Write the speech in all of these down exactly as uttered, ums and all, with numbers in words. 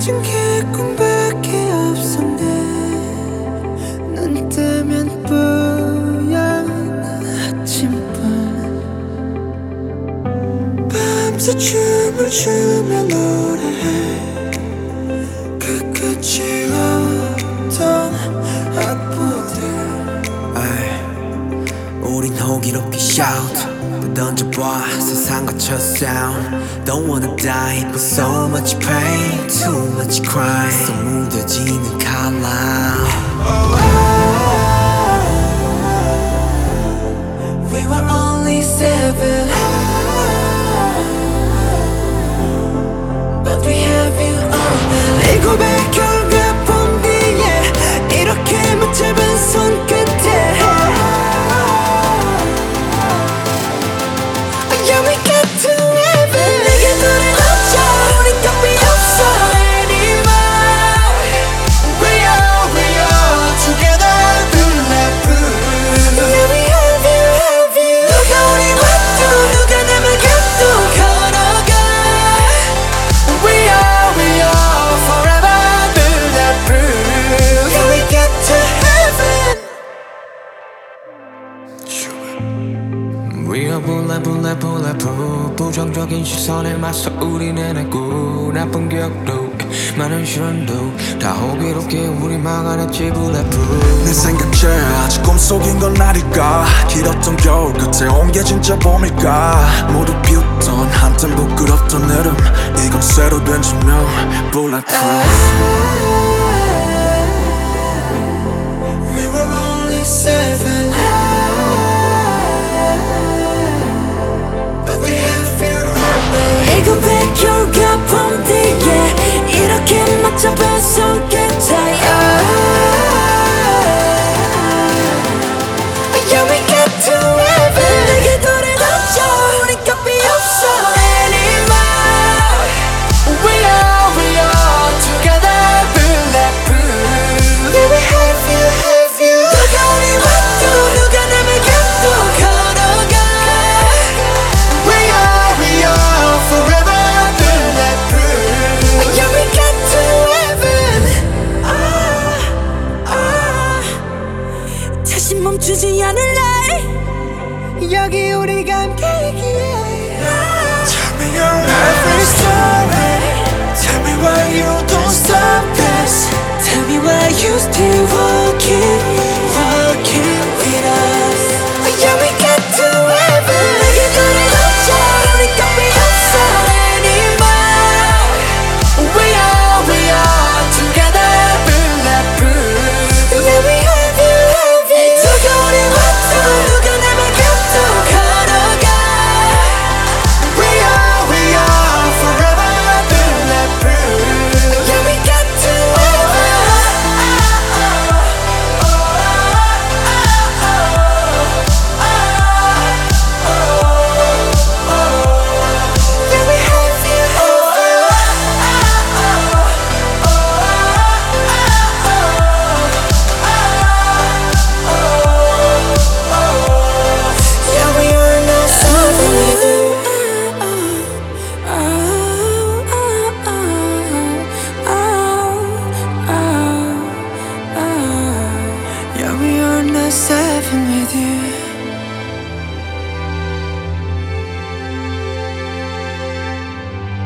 가진 게 꿈밖에 없었네. 눈 뜨면 뿌연 아침뿐. 밤새 춤을 추며 노래해. 그 끝이 없던 악보들. 우린 호기롭게 shout 던져봐 세상 거쳐 sound. Don't wanna die but so much pain, too much crying. So 무뎌지는 칼라. We were only seven, but we have you all now. 이 고백 결과 본 뒤에 이렇게 못 잡은 손끝에 Yeah, we get to heaven. 내게 눈을 감자 우린 답이 없어 anymore. We are, we are together bulletproof. Yeah, we have you, have you. 누가 우리 와도 누가 남을 곁도 걸어가. We are, we are forever bulletproof. Yeah, we get to heaven. We are bullet bullet bulletproof. 부정적인 시선에 맞서 우린 해냈고 나쁜 기억도 많은 시련도 다 호기롭게 우리 막아냈지 bulletproof. 내 생각제 아직 꿈속인 건 아닐까. 길었던 겨울 끝에 온 게 진짜 봄일까. 모두 비웃던 한땐 부끄럽던 이름 이건 새로 된 조명 bulletproof. We were only seven, but we have you right. 이 고백 결과 본 뒤에 이렇게 못 잡은 손끝에 Yeah, we get to heaven. 내게 눈을 감자 우린 겁이 없어 anymore. We are, we are together bulletproof. Yeah, we have you, have you. 누가 우리 와도 누가 남을 곁도 걸어가. We are, we are forever bulletproof. Yeah, we get to heaven. 아, 아. 다시 멈추지 않을래. 여기 우리가 함께이기에. Tell me your every story. Tell me why you don't stop this. Tell me why you still walking, walking with us. Yeah, we get to heaven. 내게 눈을 감자 우린 겁이 없어 anymore. We are, we are together bulletproof. Yeah, we have you, have you. 누가 우리 와도 누가 남을 곁도 걸어가. We are, we are forever bulletproof. Yeah, we get to seven with you.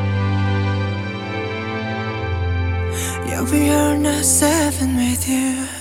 Yeah, we are not seven with you.